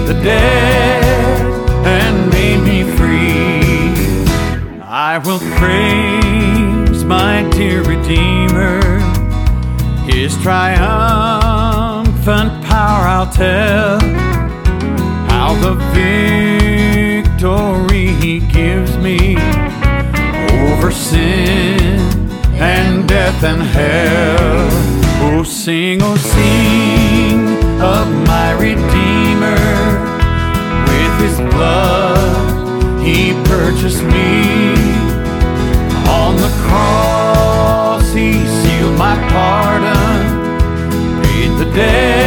the dead and made me free. I will praise my dear Redeemer, His triumphant power I'll tell, how the victory He gives me over sin and death and hell. Oh sing of my Redeemer. With His blood He purchased me. On the cross He sealed my pardon, paid the debt